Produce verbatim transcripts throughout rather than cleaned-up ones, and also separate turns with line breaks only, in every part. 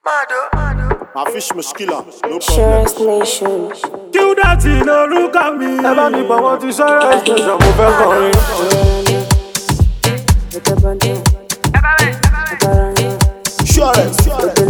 My fish muskila, no problem.
Surest Nation.
Kill that in a look at me. Ẹ bá mi bọ̀ wọ́n ti Surest Nation, mo fẹ́ kọrin.
Surest.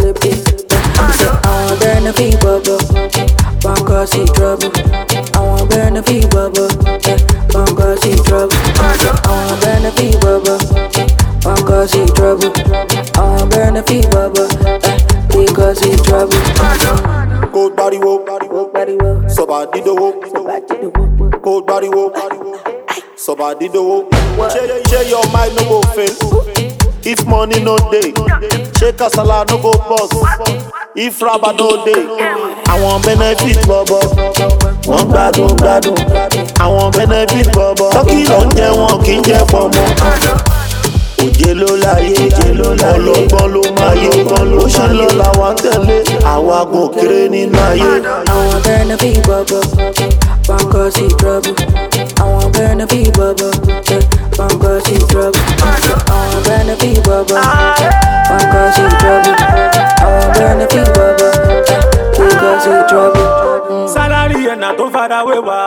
I want benefit bubble, one cause see trouble. I want benefit bubble, one cause see trouble. I want benefit bubble, one cause see trouble. I want benefit bubble, because see trouble.
Cold body wo,
Body work,
somebody do wo.
back to the work.
Cold body wo, somebody do wo. Share, share your mind, no go fail. If money no day, shake kasala no go bust. If rubber no day, I want benefit bubble. One gbadun gbadun, I want benefit bubble. Tọ́kì ló ń jẹ wọn kì í jẹ pọ̀mọ́. Òjé ló láyé, òjé ló láyé, ọlọ́gbọ́n ló máa yé, ọgbọ́n ló ṣe lọ làwọn tẹ̀lé. Àwa gùn kéré nínú ayé.
I want benefit bubble, one cause see trouble. I want benefit bubble, one cause see trouble. I want benefit bubble, one cause see trouble. I want benefit bubble, because see trouble.
Salary ẹ̀nà tó fara wé wá.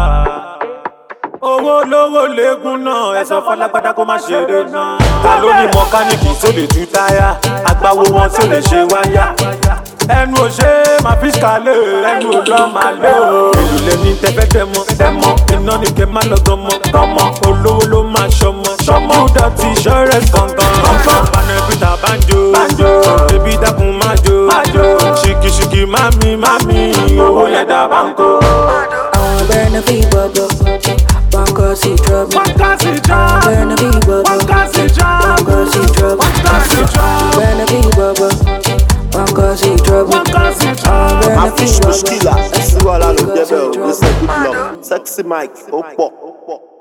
Owó lówó léegun náà, ẹ̀sọ́ fọlágbádá kó má ṣeré náà. Ta ló ní mọkánìkì tó lè tú táyà? Agbáwo wọn tó lè ṣe wáyà. Ẹnu ò ṣe é máa fi ṣàlẹ̀, ẹnu ò lọ máa lé o. Èlò lẹ́ni tẹ́fẹ́ tẹ́mọ, tẹ́mọ, iná ni kẹ́ má lọ gánmọ, gánmọ. Olówó ló máa ṣọmọ, ṣọmọ. Kúdà ti Surest gangan, gangan. Panẹ́pítà banjo, banjo. Bébí dákun máa jó, máa jó. Ṣìkìṣìkì mami, mami, owó yẹn dá báńkò.
I want benefit bubble, one cause see trouble.
One cause see trouble.
Benefit bubble,
One cause see trouble.
one cause see trouble.
One cause see trouble.
Benefit bubble, one cause see trouble.
One cause see trouble.
My fish muskila, see what I look there, bro. Listen, good luck. Sexy Mike, oh pop.